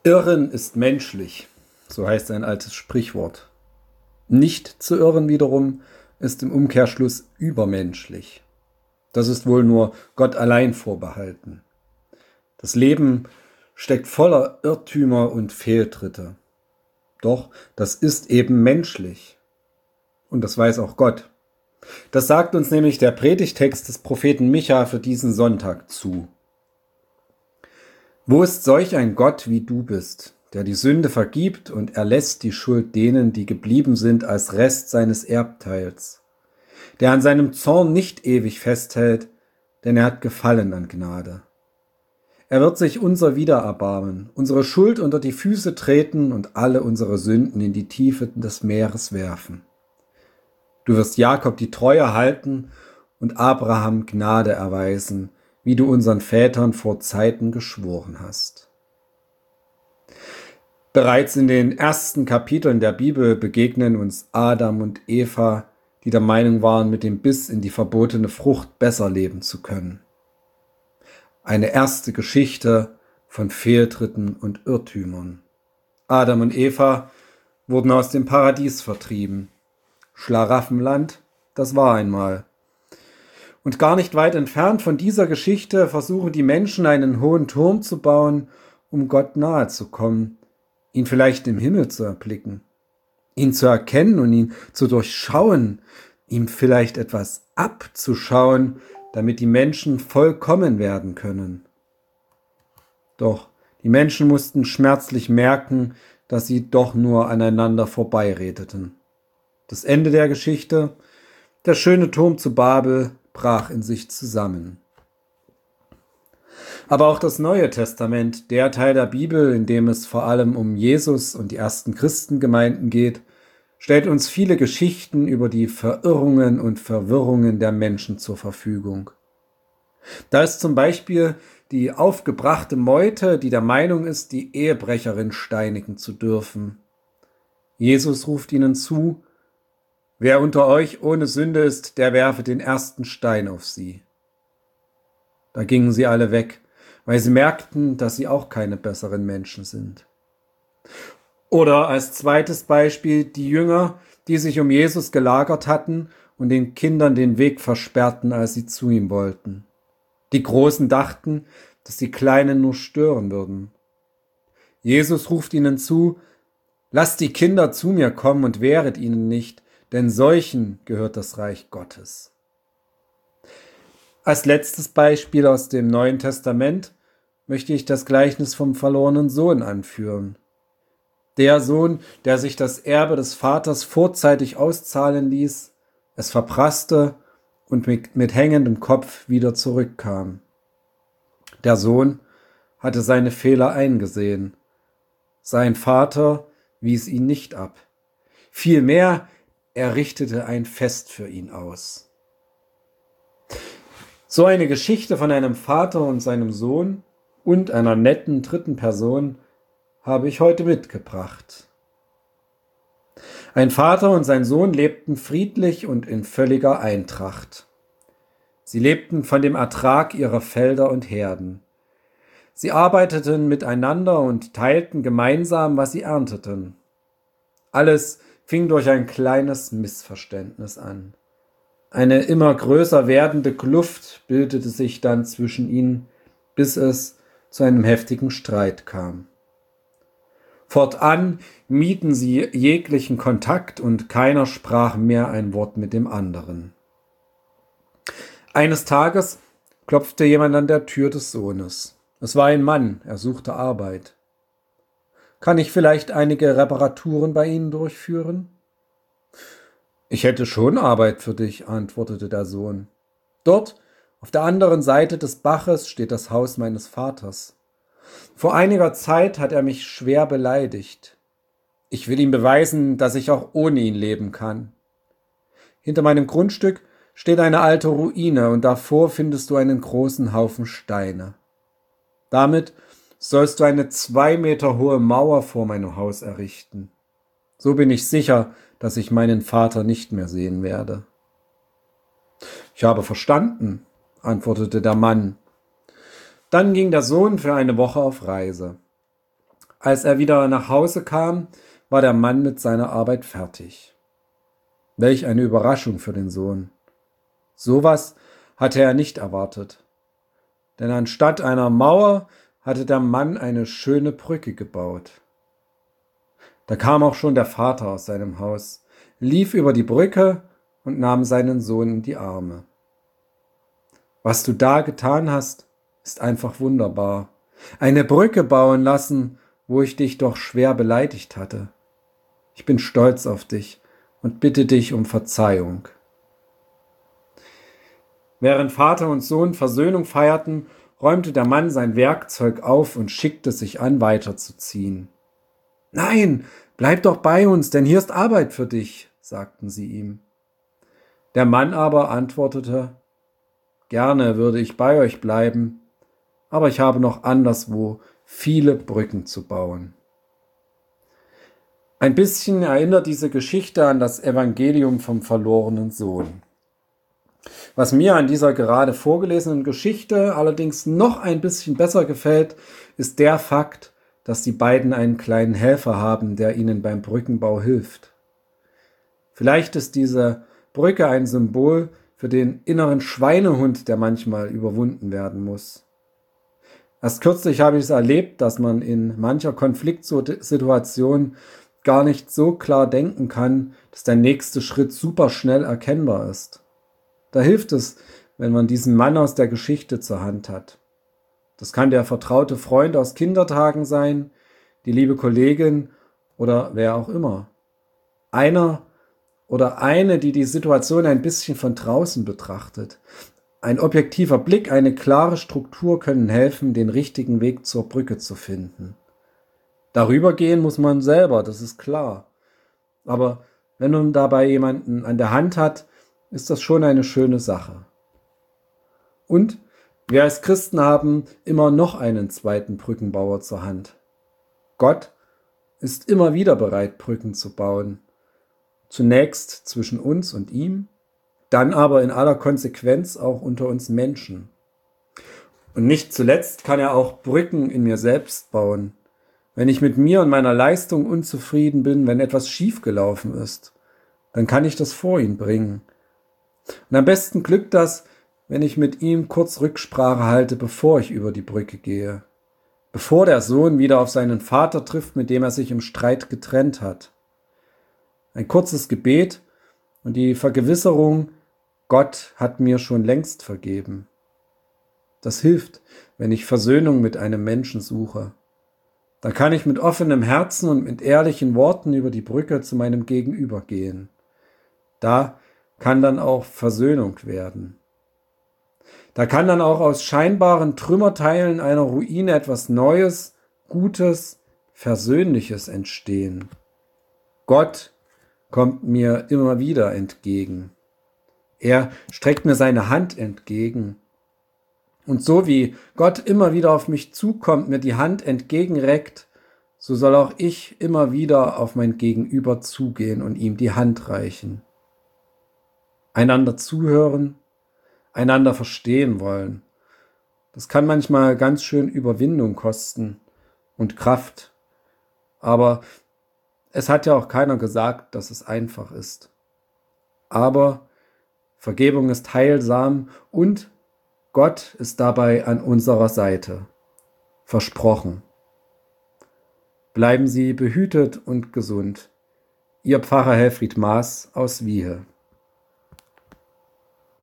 Irren ist menschlich, so heißt ein altes Sprichwort. Nicht zu irren wiederum ist im Umkehrschluss übermenschlich. Das ist wohl nur Gott allein vorbehalten. Das Leben steckt voller Irrtümer und Fehltritte. Doch das ist eben menschlich. Und das weiß auch Gott. Das sagt uns nämlich der Predigtext des Propheten Micha für diesen Sonntag zu. Wo ist solch ein Gott wie du bist, der die Sünde vergibt und erlässt die Schuld denen, die geblieben sind als Rest seines Erbteils, der an seinem Zorn nicht ewig festhält, denn er hat Gefallen an Gnade. Er wird sich unser Wiedererbarmen, unsere Schuld unter die Füße treten und alle unsere Sünden in die Tiefe des Meeres werfen. Du wirst Jakob die Treue halten und Abraham Gnade erweisen, wie du unseren Vätern vor Zeiten geschworen hast. Bereits in den ersten Kapiteln der Bibel begegnen uns Adam und Eva, die der Meinung waren, mit dem Biss in die verbotene Frucht besser leben zu können. Eine erste Geschichte von Fehltritten und Irrtümern. Adam und Eva wurden aus dem Paradies vertrieben. Schlaraffenland, das war einmal. Und gar nicht weit entfernt von dieser Geschichte versuchen die Menschen einen hohen Turm zu bauen, um Gott nahe zu kommen, ihn vielleicht im Himmel zu erblicken, ihn zu erkennen und ihn zu durchschauen, ihm vielleicht etwas abzuschauen, damit die Menschen vollkommen werden können. Doch die Menschen mussten schmerzlich merken, dass sie doch nur aneinander vorbeiredeten. Das Ende der Geschichte: der schöne Turm zu Babel brach in sich zusammen. Aber auch das Neue Testament, der Teil der Bibel, in dem es vor allem um Jesus und die ersten Christengemeinden geht, stellt uns viele Geschichten über die Verirrungen und Verwirrungen der Menschen zur Verfügung. Da ist zum Beispiel die aufgebrachte Meute, die der Meinung ist, die Ehebrecherin steinigen zu dürfen. Jesus ruft ihnen zu: Wer unter euch ohne Sünde ist, der werfe den ersten Stein auf sie. Da gingen sie alle weg, weil sie merkten, dass sie auch keine besseren Menschen sind. Oder als zweites Beispiel die Jünger, die sich um Jesus gelagert hatten und den Kindern den Weg versperrten, als sie zu ihm wollten. Die Großen dachten, dass die Kleinen nur stören würden. Jesus ruft ihnen zu: Lasst die Kinder zu mir kommen und wehret ihnen nicht, denn solchen gehört das Reich Gottes. Als letztes Beispiel aus dem Neuen Testament möchte ich das Gleichnis vom verlorenen Sohn anführen. Der Sohn, der sich das Erbe des Vaters vorzeitig auszahlen ließ, es verprasste und mit hängendem Kopf wieder zurückkam. Der Sohn hatte seine Fehler eingesehen. Sein Vater wies ihn nicht ab. Vielmehr, er richtete ein Fest für ihn aus. So eine Geschichte von einem Vater und seinem Sohn und einer netten dritten Person habe ich heute mitgebracht. Ein Vater und sein Sohn lebten friedlich und in völliger Eintracht. Sie lebten von dem Ertrag ihrer Felder und Herden. Sie arbeiteten miteinander und teilten gemeinsam, was sie ernteten. Alles fing durch ein kleines Missverständnis an. Eine immer größer werdende Kluft bildete sich dann zwischen ihnen, bis es zu einem heftigen Streit kam. Fortan mieden sie jeglichen Kontakt und keiner sprach mehr ein Wort mit dem anderen. Eines Tages klopfte jemand an der Tür des Sohnes. Es war ein Mann, er suchte Arbeit. Kann ich vielleicht einige Reparaturen bei Ihnen durchführen? Ich hätte schon Arbeit für dich, antwortete der Sohn. Dort, auf der anderen Seite des Baches, steht das Haus meines Vaters. Vor einiger Zeit hat er mich schwer beleidigt. Ich will ihm beweisen, dass ich auch ohne ihn leben kann. Hinter meinem Grundstück steht eine alte Ruine und davor findest du einen großen Haufen Steine. Damit sollst du eine 2 Meter hohe Mauer vor meinem Haus errichten. So bin ich sicher, dass ich meinen Vater nicht mehr sehen werde. Ich habe verstanden, antwortete der Mann. Dann ging der Sohn für eine Woche auf Reise. Als er wieder nach Hause kam, war der Mann mit seiner Arbeit fertig. Welch eine Überraschung für den Sohn. Sowas hatte er nicht erwartet. Denn anstatt einer Mauer hatte der Mann eine schöne Brücke gebaut. Da kam auch schon der Vater aus seinem Haus, lief über die Brücke und nahm seinen Sohn in die Arme. Was du da getan hast, ist einfach wunderbar. Eine Brücke bauen lassen, wo ich dich doch schwer beleidigt hatte. Ich bin stolz auf dich und bitte dich um Verzeihung. Während Vater und Sohn Versöhnung feierten, räumte der Mann sein Werkzeug auf und schickte sich an, weiterzuziehen. Nein, bleib doch bei uns, denn hier ist Arbeit für dich, sagten sie ihm. Der Mann aber antwortete, gerne würde ich bei euch bleiben, aber ich habe noch anderswo viele Brücken zu bauen. Ein bisschen erinnert diese Geschichte an das Evangelium vom verlorenen Sohn. Was mir an dieser gerade vorgelesenen Geschichte allerdings noch ein bisschen besser gefällt, ist der Fakt, dass die beiden einen kleinen Helfer haben, der ihnen beim Brückenbau hilft. Vielleicht ist diese Brücke ein Symbol für den inneren Schweinehund, der manchmal überwunden werden muss. Erst kürzlich habe ich es erlebt, dass man in mancher Konfliktsituation gar nicht so klar denken kann, dass der nächste Schritt super schnell erkennbar ist. Da hilft es, wenn man diesen Mann aus der Geschichte zur Hand hat. Das kann der vertraute Freund aus Kindertagen sein, die liebe Kollegin oder wer auch immer. Einer oder eine, die die Situation ein bisschen von draußen betrachtet. Ein objektiver Blick, eine klare Struktur können helfen, den richtigen Weg zur Brücke zu finden. Darüber gehen muss man selber, das ist klar. Aber wenn man dabei jemanden an der Hand hat, ist das schon eine schöne Sache. Und wir als Christen haben immer noch einen zweiten Brückenbauer zur Hand. Gott ist immer wieder bereit, Brücken zu bauen. Zunächst zwischen uns und ihm, dann aber in aller Konsequenz auch unter uns Menschen. Und nicht zuletzt kann er auch Brücken in mir selbst bauen. Wenn ich mit mir und meiner Leistung unzufrieden bin, wenn etwas schiefgelaufen ist, dann kann ich das vor ihn bringen. Und am besten glückt das, wenn ich mit ihm kurz Rücksprache halte, bevor ich über die Brücke gehe. Bevor der Sohn wieder auf seinen Vater trifft, mit dem er sich im Streit getrennt hat. Ein kurzes Gebet und die Vergewisserung, Gott hat mir schon längst vergeben. Das hilft, wenn ich Versöhnung mit einem Menschen suche. Da kann ich mit offenem Herzen und mit ehrlichen Worten über die Brücke zu meinem Gegenüber gehen. Da kann dann auch Versöhnung werden. Da kann dann auch aus scheinbaren Trümmerteilen einer Ruine etwas Neues, Gutes, Versöhnliches entstehen. Gott kommt mir immer wieder entgegen. Er streckt mir seine Hand entgegen. Und so wie Gott immer wieder auf mich zukommt, mir die Hand entgegenreckt, so soll auch ich immer wieder auf mein Gegenüber zugehen und ihm die Hand reichen. Einander zuhören, einander verstehen wollen. Das kann manchmal ganz schön Überwindung kosten und Kraft. Aber es hat ja auch keiner gesagt, dass es einfach ist. Aber Vergebung ist heilsam und Gott ist dabei an unserer Seite. Versprochen. Bleiben Sie behütet und gesund. Ihr Pfarrer Helfried Maas aus Wiehe.